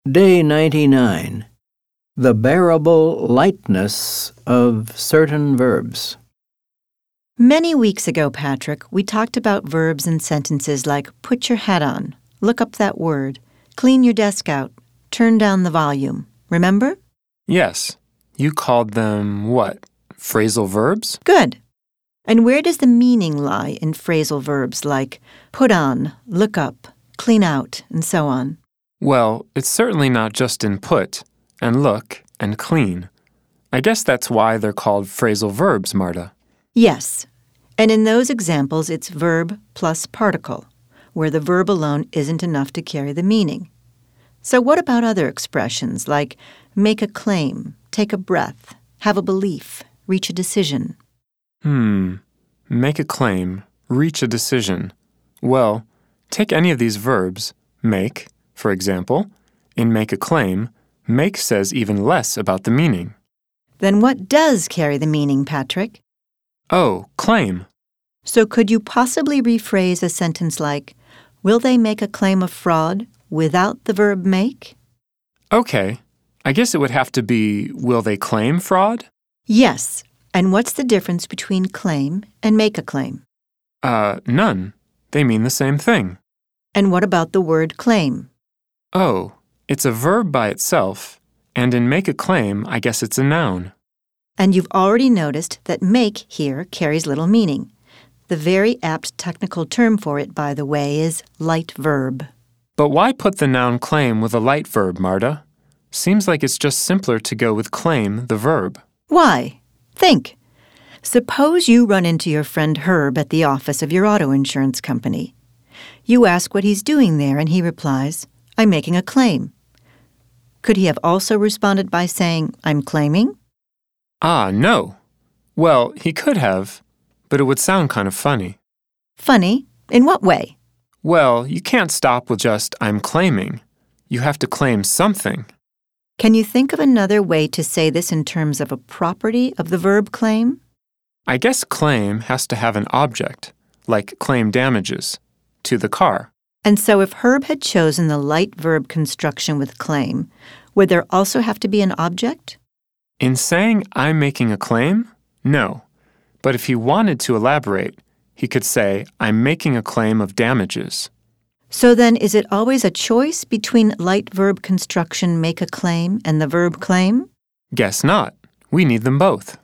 Day 99. The bearable lightness of certain verbs. Many weeks ago, Patrick, we talked about verbs in sentences like put your hat on, look up that word, clean your desk out, turn down the volume. Remember? Yes. You called them what? Phrasal verbs? Good. And where does the meaning lie in phrasal verbs like put on, look up, clean out, and so on? Well, it's certainly not just in put and look and clean. I guess that's why they're called phrasal verbs, Marta. Yes. And in those examples, it's verb plus particle, where the verb alone isn't enough to carry the meaning. So what about other expressions like make a claim, take a breath, have a belief, reach a decision? Make a claim, reach a decision. Well, take any of these verbs. Make, for example. In make a claim, make says even less about the meaning. Then what does carry the meaning, Patrick? Oh, claim. So could you possibly rephrase a sentence like, will they make a claim of fraud without the verb make? Okay. I guess it would have to be, will they claim fraud? Yes. And what's the difference between claim and make a claim? None. They mean the same thing. And what about the word claim? Oh, it's a verb by itself, and in make a claim, I guess it's a noun. And you've already noticed that make here carries little meaning. The very apt technical term for it, by the way, is light verb. But why put the noun claim with a light verb, Marta? Seems like it's just simpler to go with claim, the verb. Why? Think. Suppose you run into your friend Herb at the office of your auto insurance company. You ask what he's doing there, and he replies, I'm making a claim. Could he have also responded by saying, I'm claiming? No. Well, he could have, but it would sound kind of funny. Funny? In what way? Well, you can't stop with just, I'm claiming. You have to claim something. Can you think of another way to say this in terms of a property of the verb claim? I guess claim has to have an object, like claim damages, to the car. And so if Herb had chosen the light verb construction with claim, would there also have to be an object? In saying I'm making a claim? No. But if he wanted to elaborate, he could say I'm making a claim of damages. So then is it always a choice between light verb construction make a claim and the verb claim? Guess not. We need them both.